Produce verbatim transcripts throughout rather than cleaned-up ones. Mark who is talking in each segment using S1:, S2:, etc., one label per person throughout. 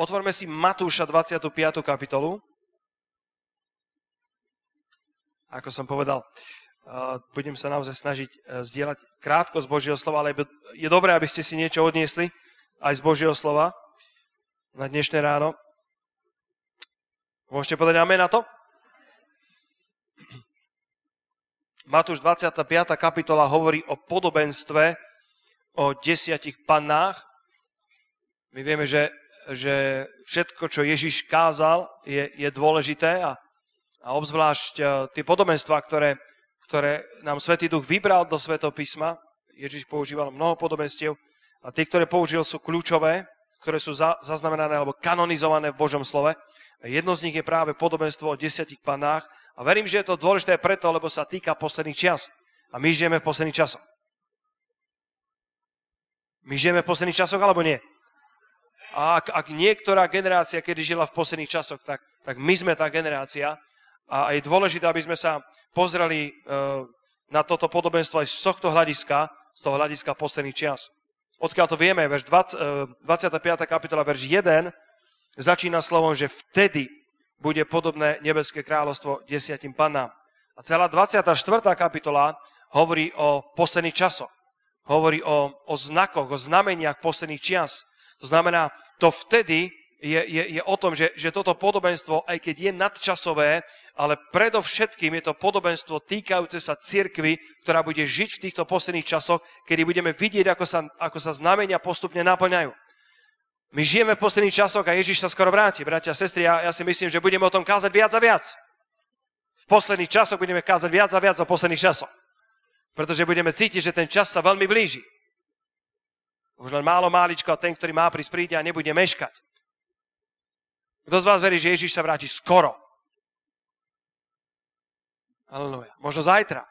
S1: Otvorme si Matúša dvadsiatu piatu kapitolu. Ako som povedal, budem sa naozaj snažiť zdieľať krátko z Božieho slova, ale je dobré, aby ste si niečo odniesli aj z Božieho slova na dnešné ráno. Môžete povedať amen na to? Matúš dvadsiata piata kapitola hovorí o podobenstve o desiatich pannách. My vieme, že, že všetko, čo Ježiš kázal, je, je dôležité a, a obzvlášť tie podobenstvá, ktoré, ktoré nám Svätý Duch vybral do Svätého písma. Ježiš používal mnoho podobenstiev a tie, ktoré použil, sú kľúčové, ktoré sú za, zaznamenané alebo kanonizované v Božom slove. A jedno z nich je práve podobenstvo o desiatich pannách. A verím, že je to dôležité preto, lebo sa týka posledných čias. A my žijeme v posledných časoch. My žijeme v posledných časoch, alebo nie? A ak, ak niektorá generácia, kedy žila v posledných časoch, tak, tak my sme tá generácia. A je dôležité, aby sme sa pozreli uh, na toto podobenstvo aj z tohto hľadiska, z toho hľadiska posledných čias. Odkiaľ to vieme, verš dvadsať, uh, dvadsiata piata kapitola, verš jeden, začína slovom, že vtedy bude podobné nebeské kráľovstvo desiatim pannám. A celá dvadsiata štvrtá kapitola hovorí o posledných časoch. Hovorí o, o znakoch, o znameniach posledných čias. To znamená, to vtedy je, je, je o tom, že, že toto podobenstvo, aj keď je nadčasové, ale predovšetkým je to podobenstvo týkajúce sa cirkvi, ktorá bude žiť v týchto posledných časoch, kedy budeme vidieť, ako sa, ako sa znamenia postupne naplňajú. My žijeme v posledných časoch a Ježiš sa skoro vráti. Bratia a sestry, ja, ja si myslím, že budeme o tom kázať viac a viac. V posledných časoch budeme kázať viac a viac o posledných časoch. Pretože budeme cítiť, že ten čas sa veľmi blíži. Už len málo máličko a ten, ktorý má prísť, príde a nebude meškať. Kto z vás verí, že Ježiš sa vráti skoro? Halleluja. Možno zajtra.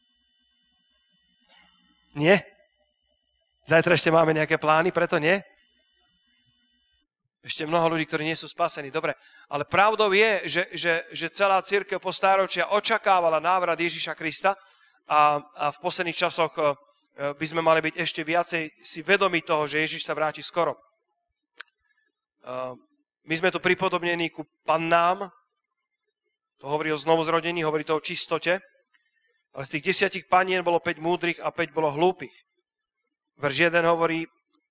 S1: Nie? Zajtra ešte máme nejaké plány, preto nie? Ešte mnoho ľudí, ktorí nie sú spasení. Dobre, ale pravdou je, že, že, že celá cirkev po stáročia očakávala návrat Ježiša Krista a, a v posledných časoch by sme mali byť ešte viacej si vedomi toho, že Ježiš sa vráti skoro. My sme tu pripodobnení ku pannám. To hovorí o znovuzrodení, hovorí to o čistote. Ale z tých desiatich panien bolo päť múdrych a päť bolo hlúpych. Verš jeden hovorí,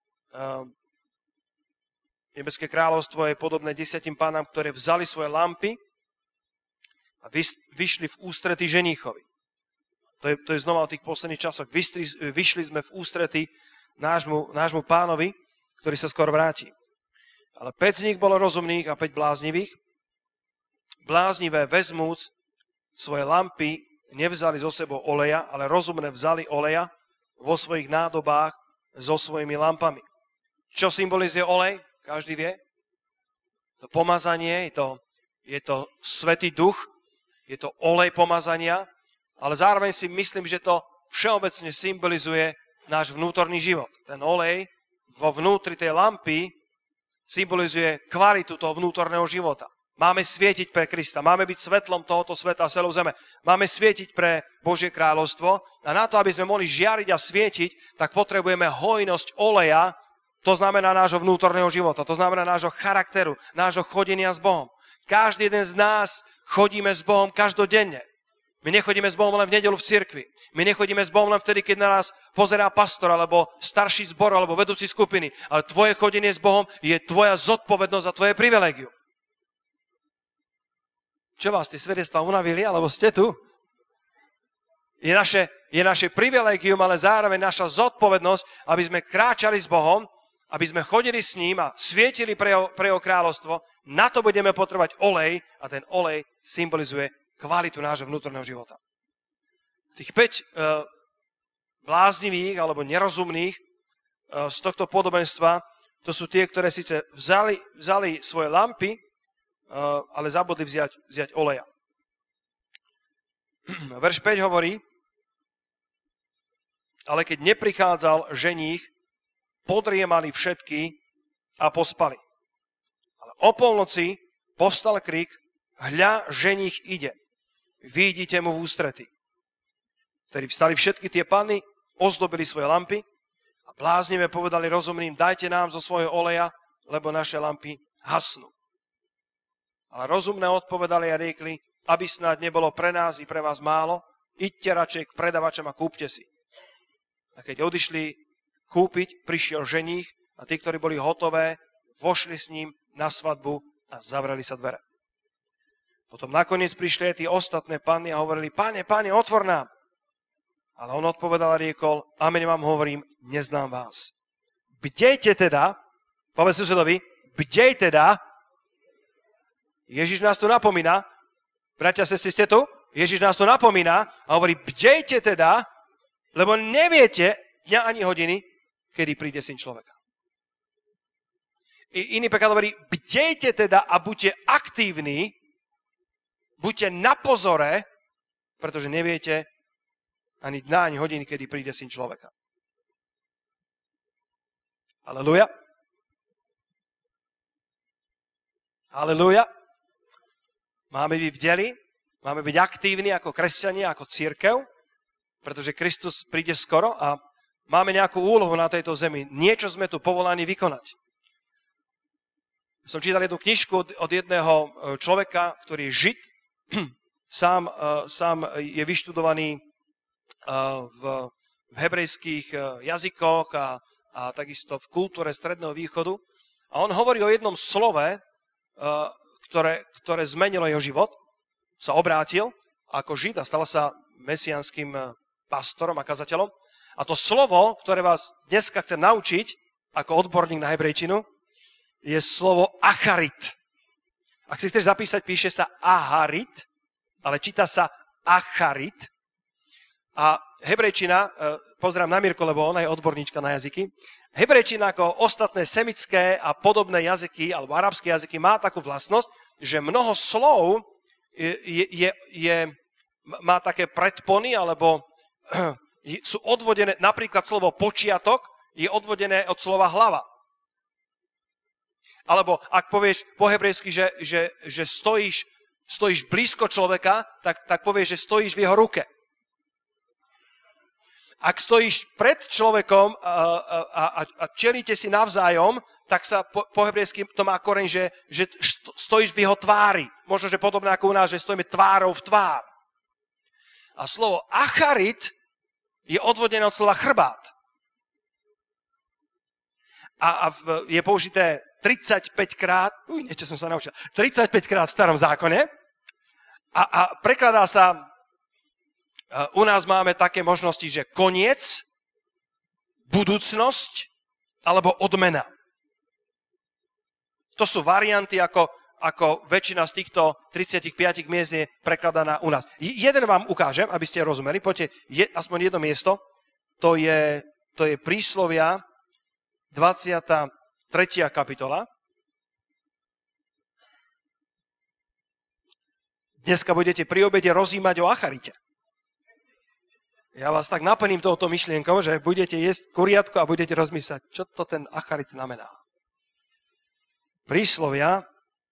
S1: nebeské kráľovstvo je podobné desiatim pánám, ktoré vzali svoje lampy a vyšli v ústrety ženíchovi. To je, to je znova o tých posledných časoch. Vyšli, vyšli sme v ústrety nášmu, nášmu pánovi, ktorý sa skoro vráti. Ale päť z nich bolo rozumných a päť bláznivých. Bláznivé vezmúc svoje lampy nevzali zo sebou oleja, ale rozumné vzali oleja vo svojich nádobách so svojimi lampami. Čo symbolizuje olej? Každý vie. To pomazanie, je to, je to Svätý Duch, je to olej pomazania, ale zároveň si myslím, že to všeobecne symbolizuje náš vnútorný život. Ten olej vo vnútri tej lampy symbolizuje kvalitu toho vnútorného života. Máme svietiť pre Krista, máme byť svetlom tohoto sveta a celou zeme. Máme svietiť pre Božie kráľovstvo a na to, aby sme mohli žiariť a svietiť, tak potrebujeme hojnosť oleja. To znamená nášho vnútorného života, to znamená nášho charakteru, nášho chodenia s Bohom. Každý jeden z nás chodíme s Bohom každodenne. My nechodíme s Bohom len v nedeľu v cirkvi. My nechodíme s Bohom len vtedy, keď na nás pozerá pastor, alebo starší zbor, alebo vedúci skupiny. Ale tvoje chodenie s Bohom je tvoja zodpovednosť a tvoje privilégium. Čo vás, tie svedectvá unavili, alebo ste tu? Je naše, je naše privilégium, ale zároveň naša zodpovednosť, aby sme kráčali s Bohom, aby sme chodili s ním a svietili pre jeho, pre jeho kráľovstvo. Na to budeme potrebovať olej a ten olej symbolizuje kvalitu nášho vnútorného života. Tých päť uh, bláznivých alebo nerozumných uh, z tohto podobenstva, to sú tie, ktoré síce vzali, vzali svoje lampy, uh, ale zabudli vziať, vziať oleja. Verš päť hovorí, ale keď neprichádzal ženích, podriemali všetky a pospali. Ale o polnoci povstal krik, hľa, ženích ide. Vyjdite mu v ústrety. Vtedy vstali všetky tie panny, ozdobili svoje lampy a bláznivé povedali rozumným, dajte nám zo svojho oleja, lebo naše lampy hasnú. Ale rozumné odpovedali a riekli, aby snáď nebolo pre nás i pre vás málo, idte radšej k predavačom a kúpte si. A keď odišli kúpiť, prišiel ženích a tí, ktorí boli hotové, vošli s ním na svadbu a zavreli sa dvere. Potom nakoniec prišli aj tí ostatné panny a hovorili, Pane, Pane, otvor nám. Ale on odpovedal a riekol, amen vám hovorím, neznám vás. Bdejte teda, povedz susedovi, bdej teda, Ježiš nás tu napomína, bratia, sestry, ste tu? Ježiš nás tu napomína a hovorí, bdejte teda, lebo neviete dňa ani hodiny, kedy príde Syn človeka. I iný preklad hovorí, bdejte teda a buďte aktívni, buďte na pozore, pretože neviete ani dňa, ani hodiny, kedy príde Syn človeka. Halelúja. Halelúja. Máme byť bdeli, máme byť aktívni ako kresťania, ako cirkev, pretože Kristus príde skoro a máme nejakú úlohu na tejto zemi. Niečo sme tu povolaní vykonať. Som čítal jednu knižku od jedného človeka, ktorý je Žid. Sám, sám je vyštudovaný v, v hebrejských jazykoch a, a takisto v kultúre Stredného východu. A on hovorí o jednom slove, ktoré, ktoré zmenilo jeho život. Sa obrátil ako Žid a stal sa mesiánskym pastorom a kazateľom. A to slovo, ktoré vás dneska chcem naučiť, ako odborník na hebrejčinu, je slovo acharit. Ak si chceš zapísať, píše sa aharit, ale číta sa acharit. A hebrejčina, pozerám na Mirko, lebo ona je odborníčka na jazyky, hebrejčina ako ostatné semické a podobné jazyky, alebo arabské jazyky, má takú vlastnosť, že mnoho slov je, je, je, má také predpony, alebo sú odvodené, napríklad slovo počiatok je odvodené od slova hlava. Alebo ak povieš po hebrejsky, že, že, že stojíš, stojíš blízko človeka, tak, tak povieš, že stojíš v jeho ruke. Ak stojíš pred človekom a, a, a, a čelíte si navzájom, tak sa po, po hebrejsky to má koreň, že, že stojíš v jeho tvári. Možno, že podobné ako u nás, že stojíme tvárou v tvár. A slovo acharit je odvodené od slova chrbát. A, a v, je použité tridsaťpäť krát, uj, niečo som sa naučil, tridsaťpäť krát v Starom zákone a, a prekladá sa, u nás máme také možnosti, že koniec, budúcnosť alebo odmena. To sú varianty, ako, ako väčšina z týchto tridsaťpäť miest je prekladaná u nás. Jeden vám ukážem, aby ste rozumeli, poďte, je, aspoň jedno miesto, to je, to je Príslovia, dvadsiata tretia kapitola. Dneska budete pri obede rozímať o acharite. Ja vás tak naplním touto myšlienkou, že budete jesť kuriatko a budete rozmýšľať, čo to ten acharit znamená. Príslovia,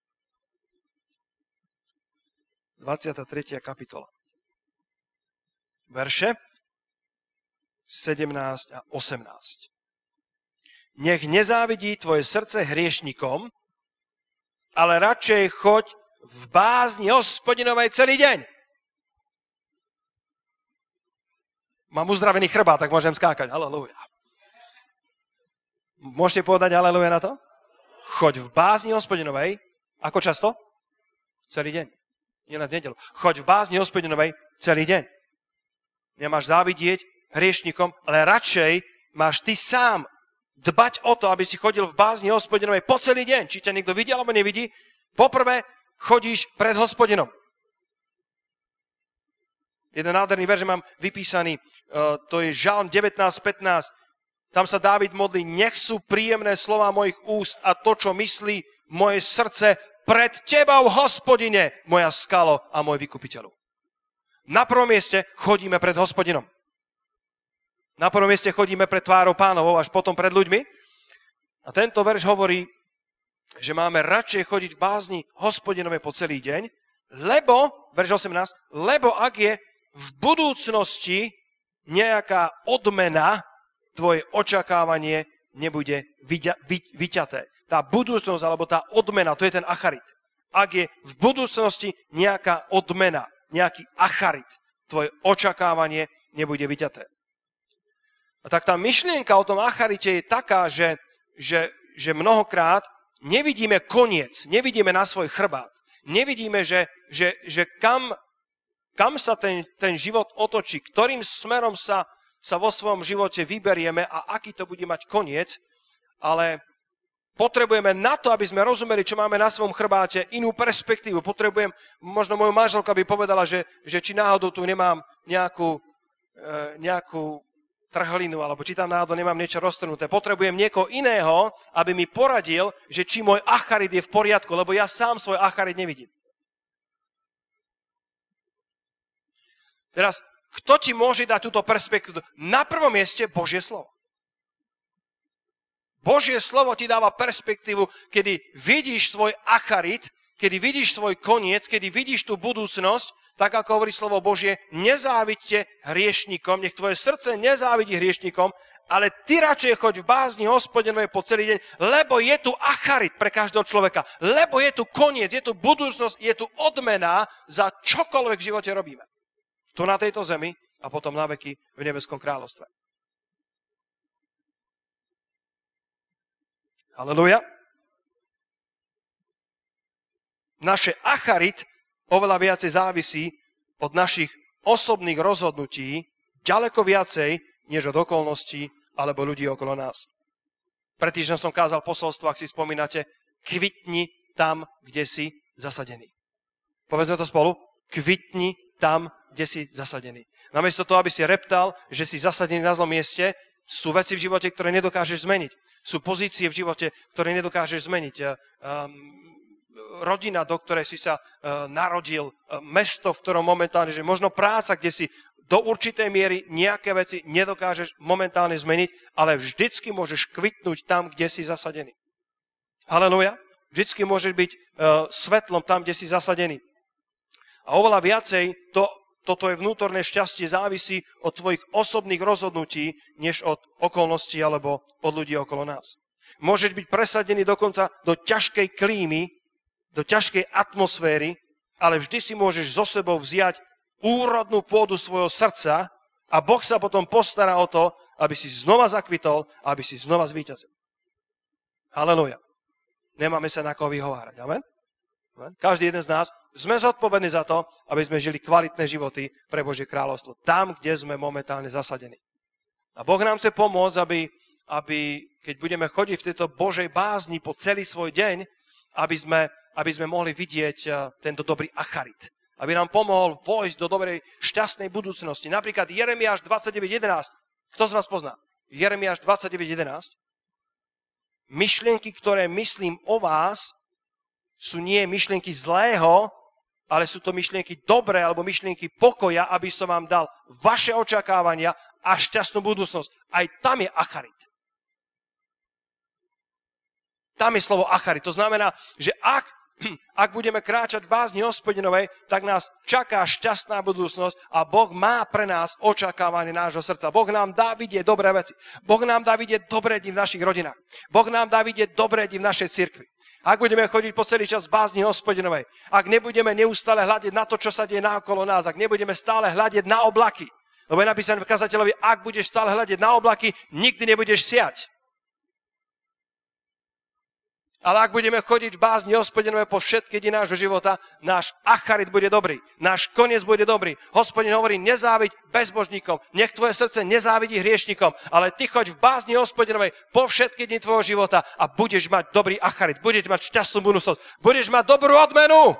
S1: dvadsiata tretia kapitola. Verše sedemnásť a osemnásť. Nech nezávidí tvoje srdce hriešnikom, ale radšej choď v bázni Hospodinovej celý deň. Mám uzdravený chrbát, tak môžem skákať. Halelúja. Môžete povedať halelúja na to? Choď v bázni Hospodinovej. Ako často? Celý deň. Nie len v nedeľu. Choď v bázni Hospodinovej celý deň. Nemáš závidieť hriešnikom, ale radšej máš ty sám dbať o to, aby si chodil v bázni Hospodinovej po celý deň. Či ťa niekto vidí alebo nevidí. Poprvé chodíš pred Hospodinom. Jeden nádherný verš mám vypísaný, uh, to je Žalm devätnásť pätnásť. Tam sa Dávid modlí, nech sú príjemné slová mojich úst a to, čo myslí moje srdce pred tebou, Hospodine, moja skalo a môj vykupiteľu. Na prvom mieste chodíme pred Hospodinom. Na prvom mieste chodíme pred tvárou Pánovou, až potom pred ľuďmi. A tento verš hovorí, že máme radšej chodiť v bázni Hospodinovej po celý deň, lebo, verš osemnásť, lebo ak je v budúcnosti nejaká odmena, tvoje očakávanie nebude vyťaté. tá budúcnosť alebo tá odmena, to je ten acharit. Ak je v budúcnosti nejaká odmena, nejaký acharit, tvoje očakávanie nebude vyťaté. A tak tá myšlienka o tom acharite je taká, že, že, že mnohokrát nevidíme koniec, nevidíme na svoj chrbát, nevidíme, že, že, že kam, kam sa ten, ten život otočí, ktorým smerom sa, sa vo svojom živote vyberieme a aký to bude mať koniec, ale potrebujeme na to, aby sme rozumeli, čo máme na svojom chrbáte, inú perspektívu. Potrebujem, možno moja manželka by povedala, že, že či náhodou tu nemám nejakú, e, nejakú trhlinu, alebo či tam náhodou nemám niečo roztrhnuté. Potrebujem niekoho iného, aby mi poradil, že či môj acharit je v poriadku, lebo ja sám svoj acharit nevidím. Teraz, kto ti môže dať túto perspektívu? Na prvom mieste Božie slovo. Božie slovo ti dáva perspektívu, kedy vidíš svoj acharit, kedy vidíš svoj koniec, kedy vidíš tú budúcnosť, tak ako hovorí slovo Božie, nezávidte hriešnikom, nech tvoje srdce nezávidí hriešnikom, ale ty radšej choď v bázni Hospodinovej po celý deň, lebo je tu acharit pre každého človeka, lebo je tu koniec, je tu budúcnosť, je tu odmena za čokoľvek v živote robíme. Tu na tejto zemi a potom na veky v nebeskom kráľovstve. Halelúja. Naše acharit oveľa viacej závisí od našich osobných rozhodnutí, ďaleko viacej, než od okolností alebo ľudí okolo nás. Pred týždňom som kázal posolstvo, ak si spomínate, kvitni tam, kde si zasadený. Povedzme to spolu. Kvitni tam, kde si zasadený. Namiesto toho, aby si reptal, že si zasadený na zlom mieste, sú veci v živote, ktoré nedokážeš zmeniť. Sú pozície v živote, ktoré nedokážeš zmeniť. Um, rodina, do ktorej si sa uh, narodil, uh, mesto, v ktorom momentálne, že možno práca, kde si do určitej miery nejaké veci nedokážeš momentálne zmeniť, ale vždycky môžeš kvitnúť tam, kde si zasadený. Halelúja. Vždycky môžeš byť uh, svetlom tam, kde si zasadený. A oveľa viacej to, toto je vnútorné šťastie závisí od tvojich osobných rozhodnutí, než od okolností alebo od ľudí okolo nás. Môžeš byť presadený dokonca do ťažkej klímy, do ťažkej atmosféry, ale vždy si môžeš so sebou vziať úrodnú pôdu svojho srdca a Boh sa potom postará o to, aby si znova zakvitol a aby si znova zvíťazil. Halelúja. Nemáme sa na koho vyhovárať. Amen? Každý jeden z nás sme zodpovední za to, aby sme žili kvalitné životy pre Božie kráľovstvo. Tam, kde sme momentálne zasadení. A Boh nám chce pomôcť, aby, aby keď budeme chodiť v tejto Božej bázni po celý svoj deň, aby sme, aby sme mohli vidieť tento dobrý acharit. Aby nám pomohol vojsť do dobrej, šťastnej budúcnosti. Napríklad Jeremiáš dvadsaťdeväť jedenásť. Kto z vás pozná? Jeremiáš dvadsaťdeväť jedenásť. Myšlienky, ktoré myslím o vás, sú nie myšlienky zlého, ale sú to myšlienky dobré alebo myšlienky pokoja, aby som vám dal vaše očakávania a šťastnú budúcnosť. Aj tam je acharit. Tam je slovo acharit. To znamená, že ak, ak budeme kráčať v bázni Hospodinovej, tak nás čaká šťastná budúcnosť a Boh má pre nás očakávanie nášho srdca. Boh nám dá vidieť dobré veci. Boh nám dá vidieť dobré dni v našich rodinách. Boh nám dá vidieť dobré dni v našej cirkvi. Ak budeme chodiť po celý čas v bázni Hospodinovej, ak nebudeme neustále hľadiť na to, čo sa deje naokolo nás, ak nebudeme stále hľadiť na oblaky, lebo je napísané v kazateľovi, ak budeš stále hľadiť na oblaky, nikdy nebudeš siať. Ale ak budeme chodiť v bázni Hospodinovej po všetky dni nášho života, náš acharit bude dobrý, náš koniec bude dobrý. Hospodin hovorí, nezáviď bezbožníkom, nech tvoje srdce nezávidí hriešnikom, ale ty choď v bázni Hospodinovej po všetky dni tvojho života a budeš mať dobrý acharit, budeš mať šťastnú budúcnosť, budeš mať dobrú odmenu.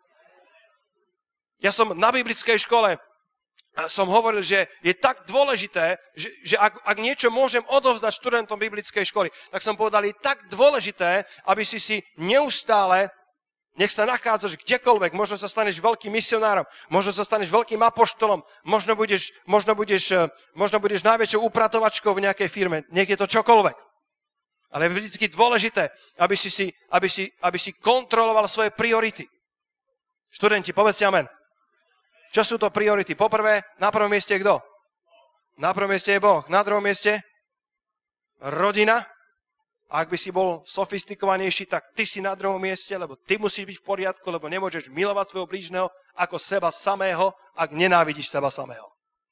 S1: Ja som na biblickej škole som hovoril, že je tak dôležité, že, že ak, ak niečo môžem odovzdať študentom biblickej školy, tak som povedal, je tak dôležité, aby si si neustále, nech sa nachádzaš kdekoľvek, možno sa staneš veľkým misionárom, možno sa staneš veľkým apoštolom, možno budeš, možno budeš, možno budeš najväčšou upratovačkou v nejakej firme, nech je to čokoľvek. Ale je vždy dôležité, aby si, si, aby, si, aby si kontroloval svoje priority. Študenti, povedzte amen. Čo sú to priority? Poprvé, na prvom mieste je kto? Na prvom mieste je Boh. Na druhom mieste rodina. A ak by si bol sofistikovanejší, tak ty si na druhom mieste, lebo ty musíš byť v poriadku, lebo nemôžeš milovať svojho blížneho ako seba samého, ak nenávidíš seba samého.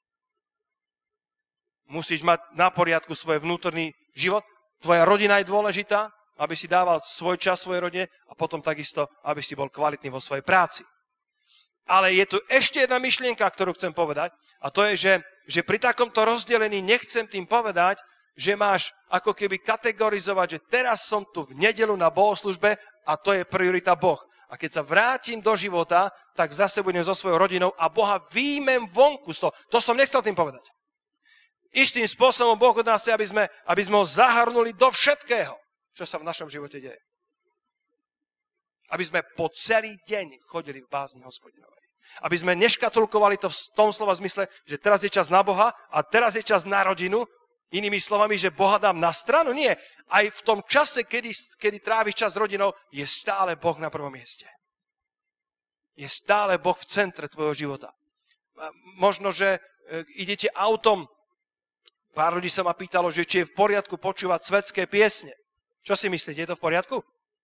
S1: Musíš mať na poriadku svoj vnútorný život. Tvoja rodina je dôležitá, aby si dával svoj čas svojej rodine a potom takisto, aby si bol kvalitný vo svojej práci. Ale je tu ešte jedna myšlienka, ktorú chcem povedať, a to je, že, že pri takomto rozdelení nechcem tým povedať, že máš ako keby kategorizovať, že teraz som tu v nedeľu na bohoslužbe a to je priorita Boh. A keď sa vrátim do života, tak zase budem so svojou rodinou a Boha výjmem vonku z toho. To som nechcel tým povedať. Istým spôsobom Boh od nás chce, aby sme, aby sme ho zahrnuli do všetkého, čo sa v našom živote deje. Aby sme po celý deň chodili v bázni Hospodinovej. Aby sme neškatulkovali to v tom slova zmysle, že teraz je čas na Boha a teraz je čas na rodinu. Inými slovami, že Boha dám na stranu. Nie. Aj v tom čase, kedy, kedy tráviš čas s rodinou, je stále Boh na prvom mieste. Je stále Boh v centre tvojho života. Možno, že idete autom. Pár ľudí sa ma pýtalo, že či je v poriadku počúvať svetské piesne. Čo si myslíte, je to v poriadku?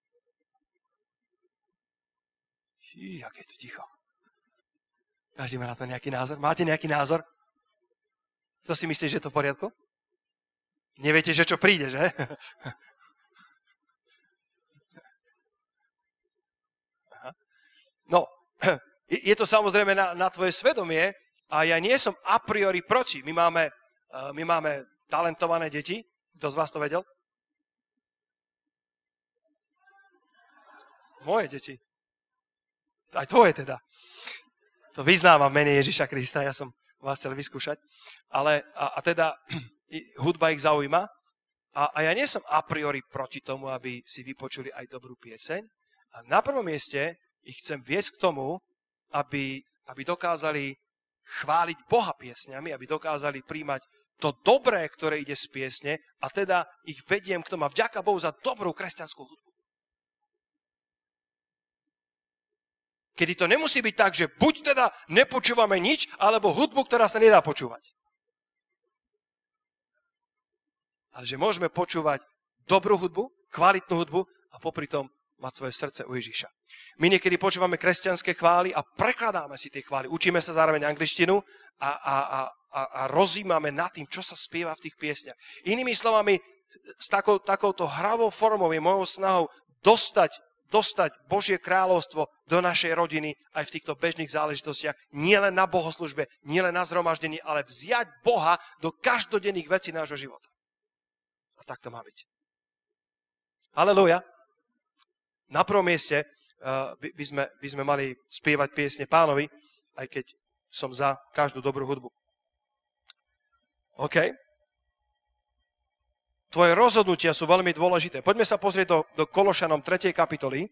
S1: Fí, aké je tu ticho. Každý má na to nejaký názor. Máte nejaký názor? Kto si myslí, že je to v poriadku? Neviete, že čo príde, že? No, je to samozrejme na, na tvoje svedomie a ja nie som a priori proti. My máme, my máme talentované deti. Kto z vás to vedel? Moje deti. Aj tvoje teda. To vyznávam v mene Ježiša Krista, ja som vás chcel vyskúšať. Ale, a, a teda... hudba ich zaujíma a, a ja nie som a priori proti tomu, aby si vypočuli aj dobrú pieseň. A na prvom mieste ich chcem viesť k tomu, aby, aby dokázali chváliť Boha piesňami, aby dokázali príjmať to dobré, ktoré ide z piesne a teda ich vediem k tomu a vďaka Bohu za dobrú kresťanskú hudbu. Kedy to nemusí byť tak, že buď teda nepočúvame nič, alebo hudbu, ktorá sa nedá počúvať. Ale že môžeme počúvať dobrú hudbu, kvalitnú hudbu a popri tom mať svoje srdce u Ježiša. My niekedy počúvame kresťanské chvály a prekladáme si tie chvály. Učíme sa zároveň angličtinu a, a, a, a rozímame nad tým, čo sa spieva v tých piesňach. Inými slovami, s takou, takouto hravou formou je mojou snahou dostať, dostať Božie kráľovstvo do našej rodiny aj v týchto bežných záležitostiach. Nie len na bohoslužbe, nie len na zhromaždení, ale vziať Boha do každodenných vecí nášho života. Tak to má byť. Halelúja. Na prvom mieste uh, by, by, sme, by sme mali spievať piesne Pánovi, aj keď som za každú dobrú hudbu. OK. Tvoje rozhodnutia sú veľmi dôležité. Poďme sa pozrieť do, do Kološanom tretej kapitoly.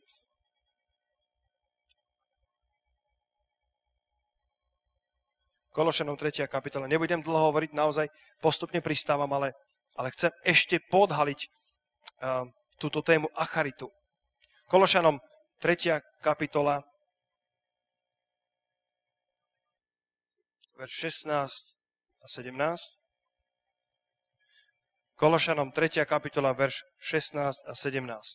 S1: Kološanom tretia kapitola. Nebudem dlho hovoriť, naozaj postupne pristávam, ale Ale chcem ešte podhaliť uh, túto tému acharitu. Kološanom tretia kapitola, verš šestnásť a sedemnásť. Kološanom tretia kapitola, verš šestnásť a sedemnásť.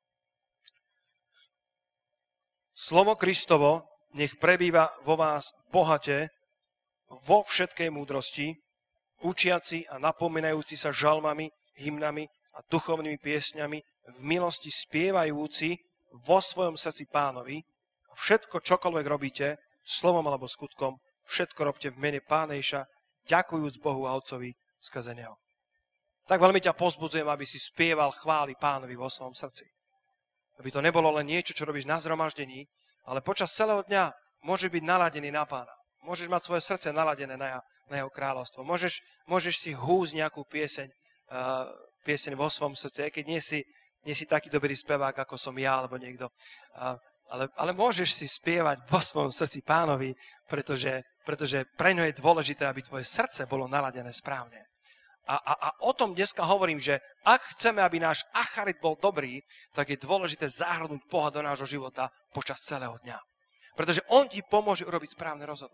S1: Slovo Kristovo nech prebýva vo vás bohate, vo všetkej múdrosti, učiaci a napomínajúci sa žalmami, hymnami a duchovnými piesňami, v milosti spievajúci vo svojom srdci Pánovi a všetko, čokoľvek robíte, slovom alebo skutkom, všetko robte v mene Pána Ježiša, ďakujúc Bohu a Otcovi skrze neho. Tak veľmi ťa povzbudzujem, aby si spieval chvály Pánovi vo svojom srdci. Aby to nebolo len niečo, čo robíš na zhromaždení, ale počas celého dňa môžeš byť naladený na Pána. Môžeš mať svoje srdce naladené na na jeho kráľovstvo. Môžeš, môžeš si húsť nejakú pieseň, uh, pieseň vo svojom srdci, aj keď nie si, nie si taký dobrý spevák, ako som ja, alebo niekto. Uh, ale, ale môžeš si spievať vo svojom srdci Pánovi, pretože, pretože pre ňo je dôležité, aby tvoje srdce bolo naladené správne. A, a, a o tom dneska hovorím, že ak chceme, aby náš acharit bol dobrý, tak je dôležité zahrnúť Boha do nášho života počas celého dňa. Pretože on ti pomôže urobiť správne rozhodnutia.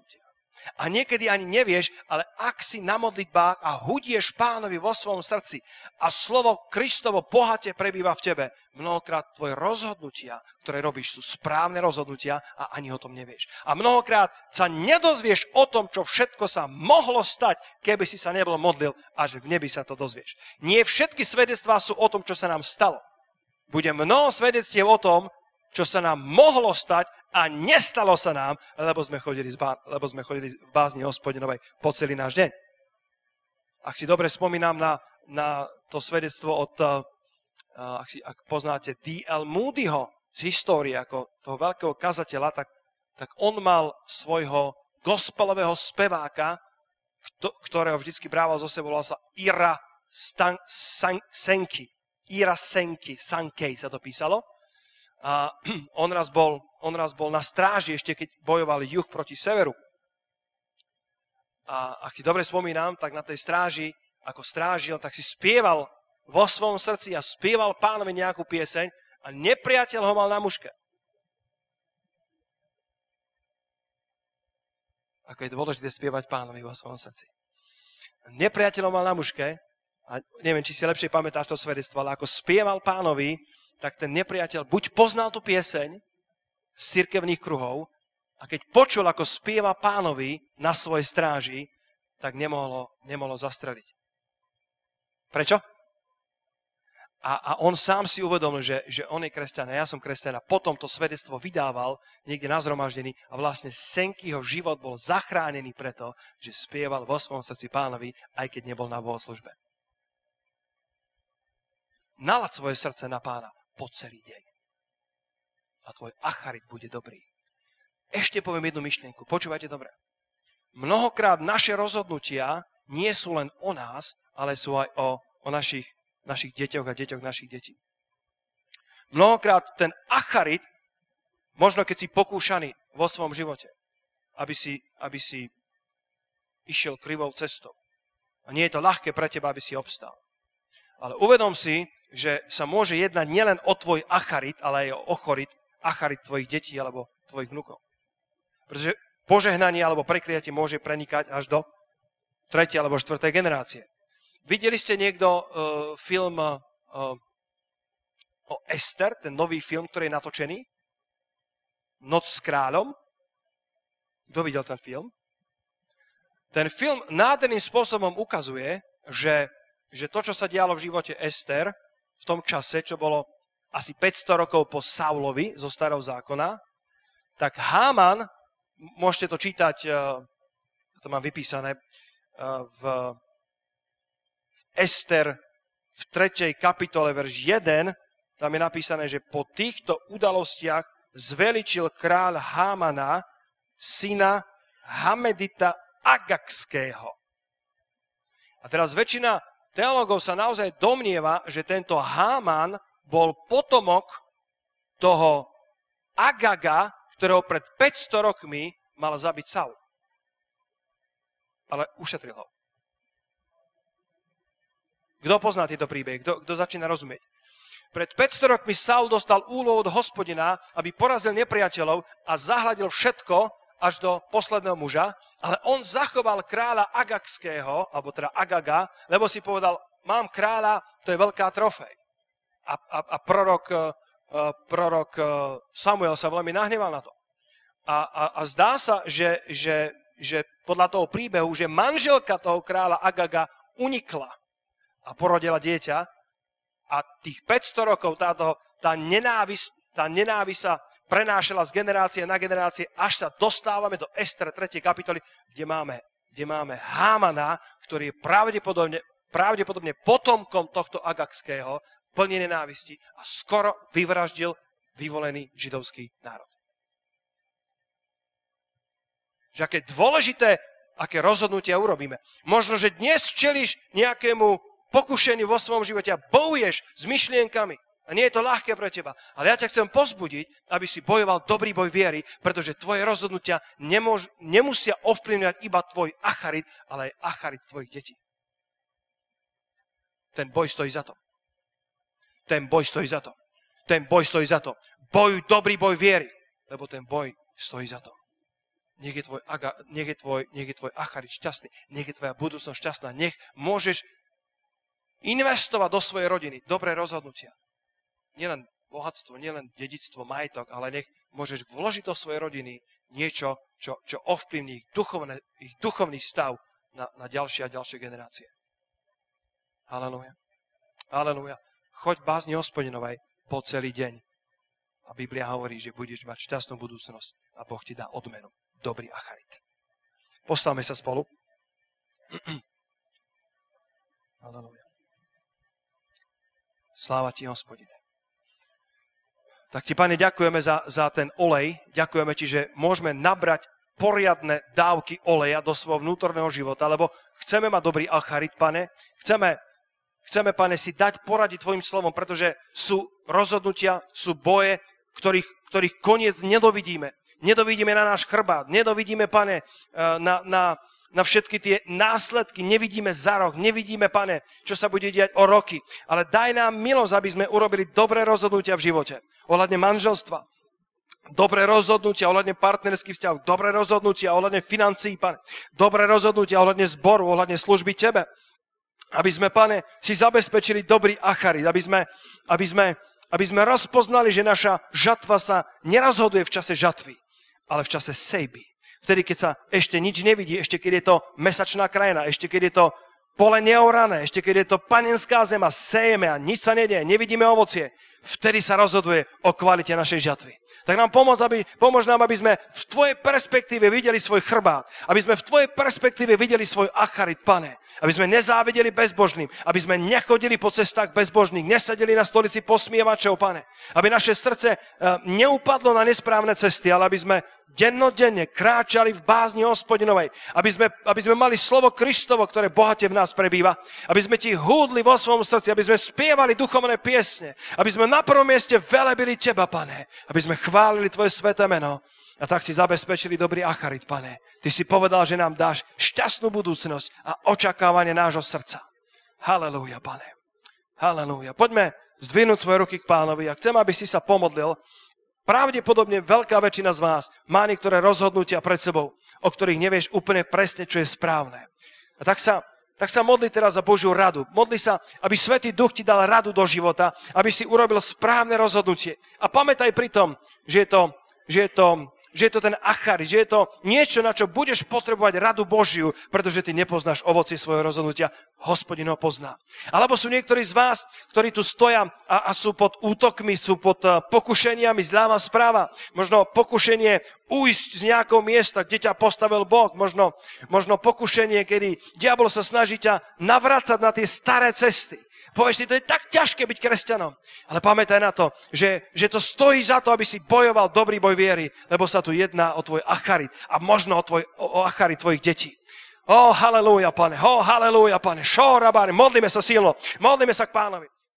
S1: A niekedy ani nevieš, ale ak si na modlitbách a hudieš Pánovi vo svojom srdci a slovo Kristovo bohate prebýva v tebe, mnohokrát tvoje rozhodnutia, ktoré robíš, sú správne rozhodnutia a ani o tom nevieš. A mnohokrát sa nedozvieš o tom, čo všetko sa mohlo stať, keby si sa nebol modlil, a že v nebi sa to dozvieš. Nie všetky svedectvá sú o tom, čo sa nám stalo. Bude mnoho svedectiev o tom, čo sa nám mohlo stať a nestalo sa nám, lebo sme chodili, zbá, lebo sme chodili v bázni Hospodinovej po celý náš deň. Ak si dobre spomínam na, na to svedectvo od, uh, ak, si, ak poznáte D L Moodyho z histórie, ako toho veľkého kazateľa, tak, tak on mal svojho gospelového speváka, kto, ktorého vždycky brával zo sebou, volal sa Ira Stan, San, Senki. Ira Senki, Sankej sa to písalo. A on raz, bol, on raz bol na stráži, ešte keď bojovali juh proti severu. A ak si dobre spomínam, tak na tej stráži, ako strážil, tak si spieval vo svojom srdci a spieval Pánovi nejakú pieseň a nepriateľ ho mal na muške. Ako je dôležité spievať Pánovi vo svojom srdci. Nepriateľ ho mal na muške, a neviem, či si lepšie pamätáš to svedectvo, ale ako spieval Pánovi, tak ten nepriateľ buď poznal tú pieseň z cirkevných kruhov a keď počul, ako spieva Pánovi na svojej stráži, tak nemohlo, nemohlo zastreliť. Prečo? A, a on sám si uvedomil, že, že on je kresťan a ja som kresťan a potom to svedectvo vydával niekde na zhromaždení a vlastne Senkyho život bol zachránený preto, že spieval vo svojom srdci Pánovi, aj keď nebol na bohoslúžbe. Nalaď svoje srdce na Pána po celý deň. A tvoj acharit bude dobrý. Ešte poviem jednu myšlienku. Počúvajte dobre. Mnohokrát naše rozhodnutia nie sú len o nás, ale sú aj o, o našich, našich deťoch a deťoch našich detí. Mnohokrát ten acharit, možno keď si pokúšaný vo svojom živote, aby si, aby si išiel krivou cestou. A nie je to ľahké pre teba, aby si obstál. Ale uvedom si, že sa môže jednať nielen o tvoj acharit, ale aj o ochorit, acharit tvojich detí alebo tvojich vnukov. Pretože požehnanie alebo prekliatie môže prenikať až do tretej alebo štvrtej generácie. Videli ste niekto uh, film uh, o Ester, ten nový film, ktorý je natočený? Noc s kráľom? Kto videl ten film? Ten film nádherným spôsobom ukazuje, že, že to, čo sa dialo v živote Ester, v tom čase, čo bolo asi päťsto rokov po Saulovi zo starého zákona, tak Háman, môžete to čítať, to mám vypísané, v, v Ester v tretej kapitole, verš jeden, tam je napísané, že po týchto udalostiach zveličil kráľ Hámana, syna Hamedita Agagského. A teraz väčšina teológov sa naozaj domnieva, že tento Háman bol potomok toho Agaga, ktorého pred päťsto rokmi mal zabiť Saul. Ale ušetril ho. Kto pozná tieto príbehy? Kto, kto začína rozumieť? Pred päťsto rokmi Saul dostal úlohu od Hospodina, aby porazil nepriateľov a zahladil všetko až do posledného muža, ale on zachoval kráľa Agagského, alebo teda Agaga, lebo si povedal, mám kráľa, to je veľká trofej. A, a, a prorok, uh, prorok uh, Samuel sa veľmi nahneval na to. A, a, a zdá sa, že, že, že podľa toho príbehu, že manželka toho kráľa Agaga unikla a porodila dieťa a tých päťsto rokov táto, tá nenávisť, tá nenávisť sa prenášala z generácie na generácie, až sa dostávame do Ester tretej kapitoly, kde máme, kde máme Hámana, ktorý je pravdepodobne, pravdepodobne potomkom tohto Agagského, plný nenávisti a skoro vyvraždil vyvolený židovský národ. Že aké dôležité, aké rozhodnutia urobíme. Možno, že dnes čelíš nejakému pokušeniu vo svojom živote a bojuješ s myšlienkami. A nie je to ľahké pre teba. Ale ja ťa chcem pozbudiť, aby si bojoval dobrý boj viery, pretože tvoje rozhodnutia nemôž, nemusia ovplyvňovať iba tvoj acharit, ale aj acharit tvojich detí. Ten boj stojí za to. Ten boj stojí za to. Ten boj stojí za to. Bojuj dobrý boj viery, lebo ten boj stojí za to. nech je tvoj, aga, nech je tvoj, nech je tvoj acharit šťastný, nech je tvoja budúcnosť šťastná, nech môžeš investovať do svojej rodiny dobré rozhodnutia. Nielen bohatstvo, nielen dedičstvo, majetok, ale nech môžeš vložiť do svojej rodiny niečo, čo, čo ovplyvní ich, duchovné, ich duchovný stav na, na ďalšie a ďalšie generácie. Halelúja. Halelúja. Choď v bázni Hospodinovej po celý deň. A Biblia hovorí, že budeš mať šťastnú budúcnosť a Boh ti dá odmenu. Dobrý acharit. Postavme sa spolu. Halelúja. Sláva ti, Hospodine. Tak ti, Pane, ďakujeme za, za ten olej. Ďakujeme ti, že môžeme nabrať poriadne dávky oleja do svojho vnútorného života, lebo chceme mať dobrý acharit, Pane. Chceme, chceme, Pane, si dať poradiť tvojim slovom, pretože sú rozhodnutia, sú boje, ktorých, ktorých koniec nedovidíme. Nedovidíme na náš chrbát, nedovidíme, Pane, na, na, na všetky tie následky, nevidíme za rok, nevidíme, Pane, čo sa bude diať o roky. Ale daj nám milosť, aby sme urobili dobré rozhodnutia v živote. Ohľadne manželstva, dobré rozhodnutia ohľadne partnerských vzťahov, dobré rozhodnutia ohľadne financií, Pane, dobré rozhodnutia ohľadne zboru, ohľadne služby Tebe. Aby sme, Pane, si zabezpečili dobrý acharit, aby sme, aby sme, aby sme rozpoznali, že naša žatva sa nerozhoduje v čase žatvy, ale v čase sejby. Vtedy, keď sa ešte nič nevidí, ešte keď je to mesačná krajina, ešte keď je to pole neorané, ešte keď je to panenská zema, sejeme a nič sa nedieje, nevidíme ovocie, vtedy sa rozhoduje o kvalite našej žatvy. Tak nám pomôž, aby, pomôž nám, aby sme v tvojej perspektíve videli svoj chrbát, aby sme v tvojej perspektíve videli svoj acharit, Pane, aby sme nezávideli bezbožným, aby sme nechodili po cestách bezbožných, nesedeli na stolici posmievačov, Pane, aby naše srdce neupadlo na nesprávne cesty, ale aby sme dennodenne kráčali v bázni Hospodinovej, aby sme, aby sme mali slovo Kristovo, ktoré bohate v nás prebýva, aby sme ti húdli vo svojom srdci, aby sme spievali duchovné piesne, aby sme na prvom mieste velebili teba, Pane, aby sme chválili tvoje sväté meno a tak si zabezpečili dobrý acharit, Pane. Ty si povedal, že nám dáš šťastnú budúcnosť a očakávanie nášho srdca. Halelúja, Pane. Halelúja. Poďme zdvihnúť svoje ruky k Pánovi a chcem, aby si sa pomodlil. Pravdepodobne veľká väčšina z vás má niektoré rozhodnutia pred sebou, o ktorých nevieš úplne presne, čo je správne. A tak sa, tak sa modli teraz za Božiu radu. Modli sa, aby Svätý Duch ti dal radu do života, aby si urobil správne rozhodnutie. A pamätaj pri tom, že je to, že je to, že je to ten acharit, že je to niečo, na čo budeš potrebovať radu Božiu, pretože ty nepoznáš ovocie svojho rozhodnutia, Hospodin ho pozná. Alebo sú niektorí z vás, ktorí tu stoja a, a sú pod útokmi, sú pod uh, pokušeniami, zľava správa. Možno pokušenie ujsť z nejakého miesta, kde ťa postavil Boh. Možno, možno pokušenie, kedy diabol sa snaží ťa navracať na tie staré cesty. Povieš si, to je tak ťažké byť kresťanom. Ale pamätaj na to, že, že to stojí za to, aby si bojoval dobrý boj viery, lebo sa tu jedná o tvoj acharit a možno o, tvoj, o, o acharit tvojich detí. Ó, halelúja, Pane, ó, halelúja, Pane, šó, rabáne, modlíme sa silno, modlíme sa k Pánovi.